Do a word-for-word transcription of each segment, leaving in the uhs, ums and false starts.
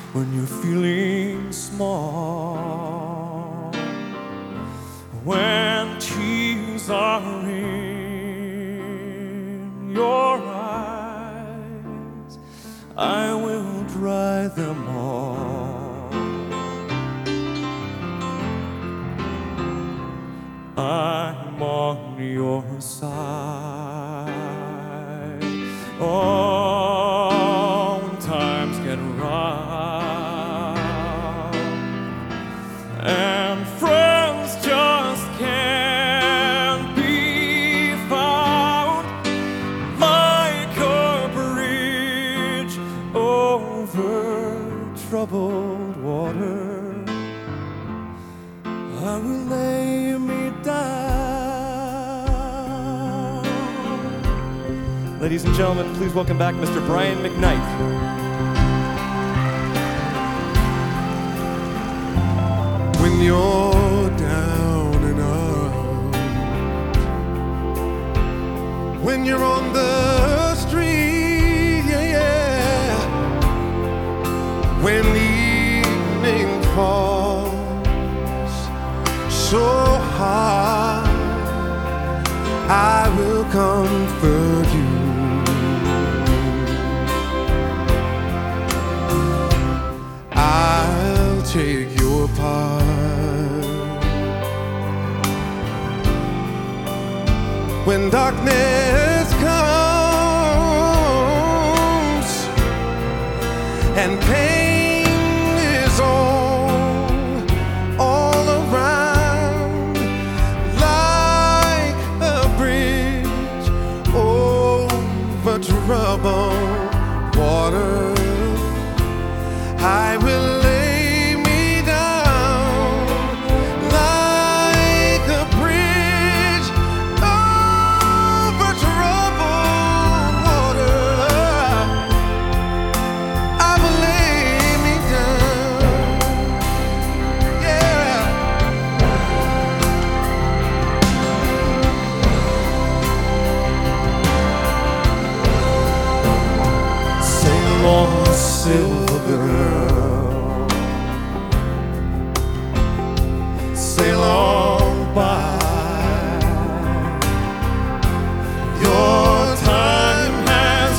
when you're feeling small, when tears are in your eyes, I will dry them all. I'm on your side. Oh, when times get rough and friends just can't be found, like a bridge over troubled water, I will lay me down. Ladies and gentlemen, please welcome back Mister Brian McKnight. When you're down and out, when you're on the street, yeah, yeah. When evening falls so hard, I will comfort you. I'll take your part. When darkness comes and pain is all, all around, like a bridge over troubled water, I will lay me down like a bridge over troubled water. I will lay me down, yeah. Sail on, silver girl, sail on by. Your time has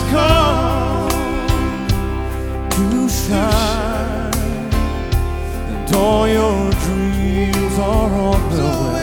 come to shine, and all your dreams are on the way.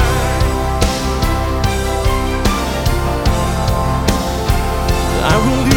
I will